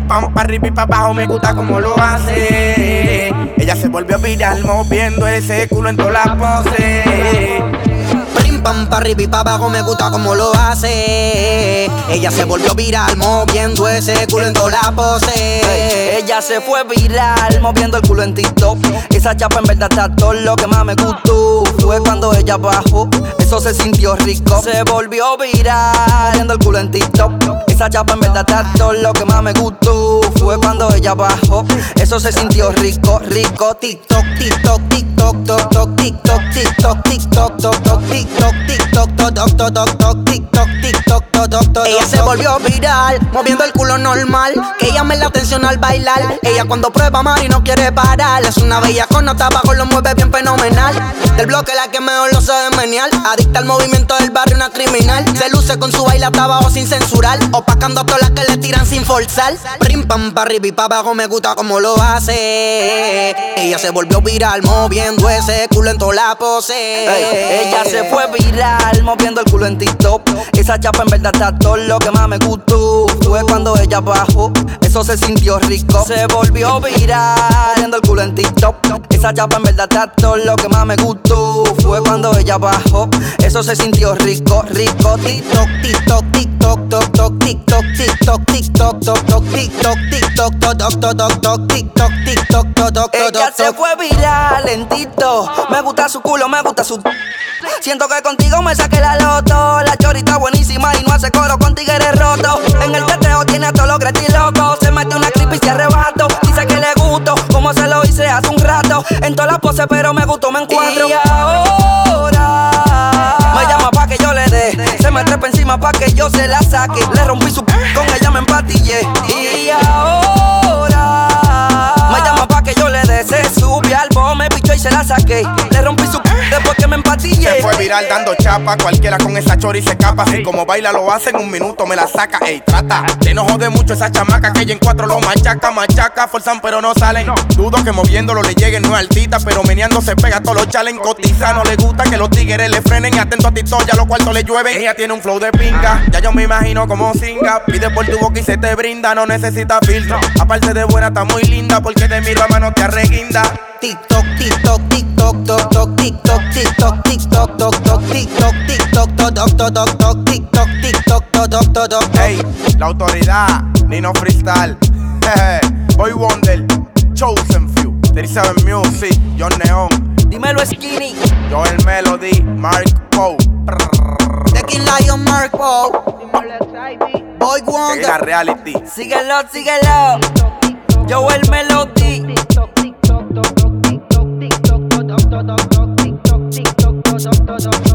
Pim pam, pa' arriba y pa' abajo, me gusta como lo hace. Ella se volvió viral moviendo ese culo en todas las poses. Pim pam, pa' arriba y pa' abajo, me gusta como lo hace. Ella se volvió viral moviendo ese culo en todas las poses. Ella se fue viral moviendo el culo en TikTok. Esa chapa en verdad está todo lo que más me gustó. Fue cuando ella bajó, eso se sintió rico. Se volvió viral moviendo el culo en TikTok. Esa chapa en verdad está todo lo que más me gustó. Fue cuando ella bajó, eso se sintió rico, rico. TikTok, TikTok, TikTok, toc, toc, TikTok, TikTok, TikTok, toc, toc, TikTok, TikTok, toc, toc, toc, toc, TikTok, TikTok, toc, toc, toc. Ella se volvió viral moviendo el culo normal, que llame la atención al bailar. Ella cuando prueba Mari no quiere parar. Es una bella con nota abajo, lo mueve bien fenomenal. Del bloque la que mejor lo sabe menear. Adicta al movimiento del barrio, una criminal. Se luce con su baile hasta abajo sin censurar, opacando a todas las que le tiran sin forzar. Prim pam, pa' arriba y pa' abajo, me gusta como lo hace. Ella se volvió viral moviendo ese culo en toda la pose. Ella se fue viral moviendo el culo en TikTok. Esa chapa en verdad está todo lo que más me gustó. Fue cuando ella bajó, eso se sintió rico. Se volvió viral moviendo el culo en TikTok. Esa chapa en verdad está todo lo que más me gustó. Fue cuando ella bajó, eso se sintió rico, rico. TikTok, TikTok, TikTok, toc, toc, TikTok, TikTok, TikTok, toc, toc, TikTok, TikTok, toc, toc, toc, toc, TikTok, TikTok, toc, toc. Ella se fue viral lentito. Me gusta su culo, me gusta su... Siento que contigo me saqué la loto. La chorita buenísima y no hace coro con tigres roto. En el teteo tiene a todos los gratis locos. Se mete una clip y se arrebato. Dice que le gusto, como se lo hice hace un rato. En todas las poses pero me gustó, me encuentro. Y ahora me llama pa' que yo le dé. Se me trepa encima pa' que yo se la saque. Le rompí su con ella me empatillé. Y ahora me llama pa' que yo le dé. Se subió al bombo, me pichó y se la saqué. Le rompí su después que me empatillé. Se fue viral dando chapa, cualquiera con esa chori se escapa. Así como baila lo hace, en un minuto me la saca. Ey, trata, te no jode mucho esa chamaca, que ella en cuatro lo machaca, machaca. Forzan pero no salen, dudo que moviéndolo le lleguen. No es altita, pero meneando se pega todos los chalen. Cotiza, no le gusta que los tigres le frenen. Atento a TikTok, ya los cuartos le llueven. Ella tiene un flow de pinga, ya yo me imagino como singa. Pide por tu boca y se te brinda, no necesita filtro. Aparte de buena, está muy linda, porque te miro a mano te arreguinda. TikTok, TikTok, TikTok, toc, toc, TikTok, TikTok, TikTok, toc, toc, TikTok, TikTok, toc, toc, toc, toc, TikTok, TikTok, toc, toc, toc, toc. Hey, la autoridad, Nino Freestyle, Boy Wonder, Chosen Few, 37 Music, John Neon, Dímelo Skinny, Joel Melody, Mark Poe, The King Lion, Mark Poe, Boy la Wonder. reality. síguelo, síguelo. Joel Melody. TikTok, TikTok, TikTok, TikTok, TikTok, TikTok, TikTok, TikTok, TikTok, TikTok, TikTok, TikTok.